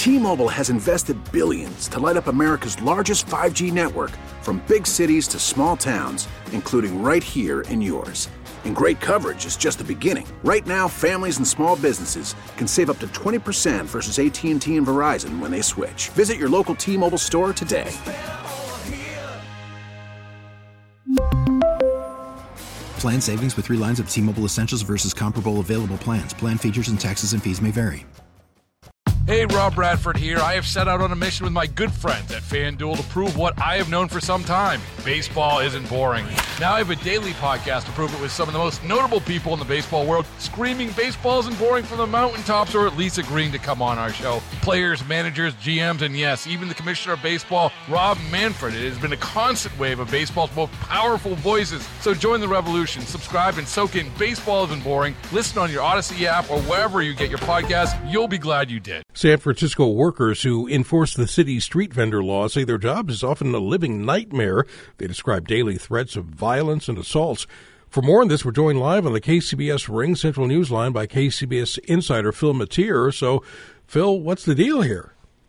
T-Mobile has invested billions to light up America's largest 5G network, from big cities to small towns, including right here in yours. And great coverage is just the beginning. Right now, families and small businesses can save up to 20% versus AT&T and Verizon when they switch. Visit your local T-Mobile store today. Plan savings with 3 lines of T-Mobile Essentials versus comparable available plans. Plan features and taxes and fees may vary. Hey, Rob Bradford here. I have set out on a mission with my good friends at FanDuel to prove what I have known for some time. Baseball isn't boring. Now I have a daily podcast to prove it with some of the most notable people in the baseball world, screaming baseball isn't boring from the mountaintops, or at least agreeing to come on our show. Players, managers, GMs, and yes, even the commissioner of baseball, Rob Manfred. It has been a constant wave of baseball's most powerful voices. So join the revolution. Subscribe and soak in Baseball Isn't Boring. Listen on your Odyssey app or wherever you get your podcasts. You'll be glad you did. San Francisco workers who enforce the city's street vendor law say their job is often a living nightmare. They describe daily threats of violence and assaults. For more on this, we're joined live on the KCBS Ring Central Newsline by KCBS insider Phil Matier. So, Phil, what's the deal here?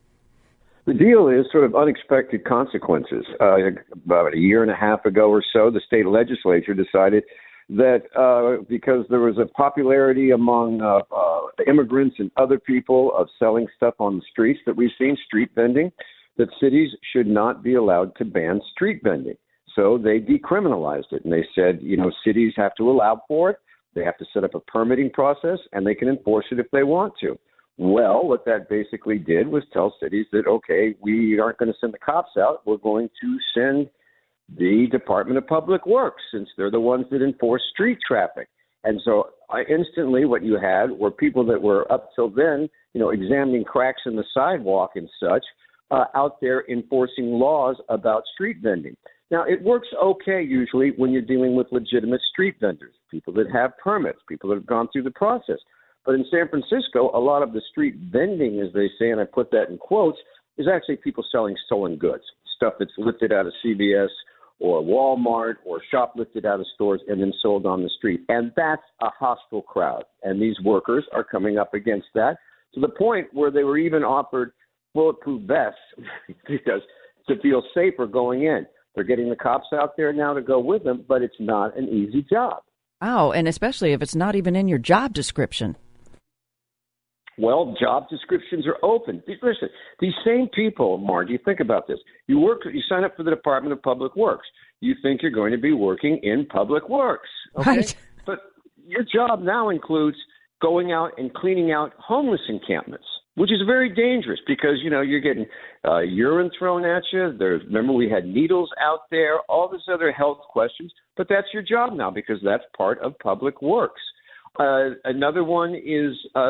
The deal is sort of unexpected consequences. About a year and a half ago or so, the state legislature decided that because there was a popularity among immigrants and other people of selling stuff on the streets that we've seen, street vending, that cities should not be allowed to ban street vending. So they decriminalized it, and they said, cities have to allow for it. They have to set up a permitting process, and they can enforce it if they want to. Well, what that basically did was tell cities that, okay, we aren't going to send the cops out. We're going to send the Department of Public Works, since they're the ones that enforce street traffic. And so instantly what you had were people that were up till then, examining cracks in the sidewalk and such, out there enforcing laws about street vending. Now, it works okay usually when you're dealing with legitimate street vendors, people that have permits, people that have gone through the process. But in San Francisco, a lot of the street vending, as they say, and I put that in quotes, is actually people selling stolen goods, stuff that's lifted out of CVS or Walmart or shoplifted out of stores and then sold on the street. And that's a hostile crowd. And these workers are coming up against that to the point where they were even offered bulletproof vests because to feel safer going in. They're getting the cops out there now to go with them, but it's not an easy job. Wow, and especially if it's not even in your job description. Well, job descriptions are open. Listen, these same people, Margie, think about this. You sign up for the Department of Public Works. You think you're going to be working in public works. Okay? Right. But your job now includes going out and cleaning out homeless encampments, which is very dangerous because, you're getting urine thrown at you. Remember, we had needles out there, all this other health questions. But that's your job now because that's part of public works. Another one is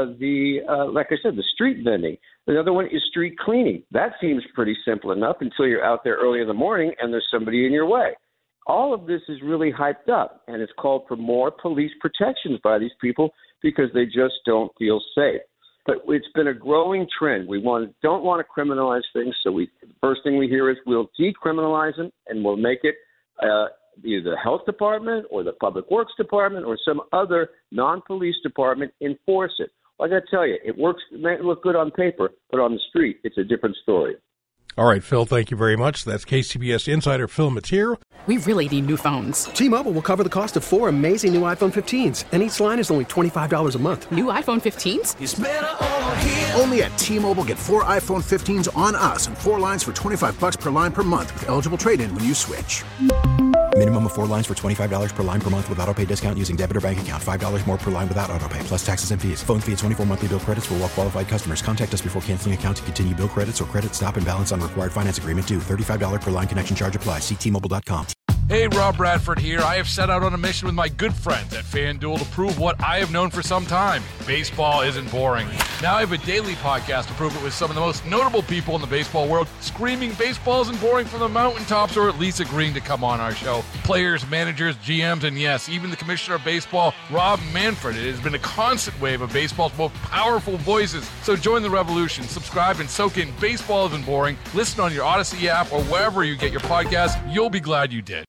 like I said, the street vending. Another one is street cleaning. That seems pretty simple enough until you're out there early in the morning and there's somebody in your way. All of this is really hyped up, and it's called for more police protections by these people because they just don't feel safe. But it's been a growing trend. We don't want to criminalize things, so the first thing we hear is we'll decriminalize them and we'll make it either the health department or the public works department or some other non-police department enforce it. Like I tell you, it works. It may look good on paper, but on the street, it's a different story. All right, Phil, thank you very much. That's KCBS insider Phil Matier. We really need new phones. T-Mobile will cover the cost of 4 amazing new iPhone 15s, and each line is only $25 a month. New iPhone 15s? It's better over here. Only at T-Mobile, get 4 iPhone 15s on us and 4 lines for $25 per line per month with eligible trade-in when you switch. Minimum of 4 lines for $25 per line per month with autopay discount using debit or bank account. $5 more per line without autopay, plus taxes and fees. Phone fee at 24 monthly bill credits for well-qualified customers. Contact us before canceling account to continue bill credits or credit stop and balance on required finance agreement due. $35 per line connection charge applies. See T-Mobile.com. Hey, Rob Bradford here. I have set out on a mission with my good friends at FanDuel to prove what I have known for some time. Baseball isn't boring. Now I have a daily podcast to prove it with some of the most notable people in the baseball world, screaming baseball isn't boring from the mountaintops, or at least agreeing to come on our show. Players, managers, GMs, and yes, even the commissioner of baseball, Rob Manfred. It has been a constant wave of baseball's most powerful voices. So join the revolution. Subscribe and soak in Baseball Isn't Boring. Listen on your Odyssey app or wherever you get your podcasts. You'll be glad you did.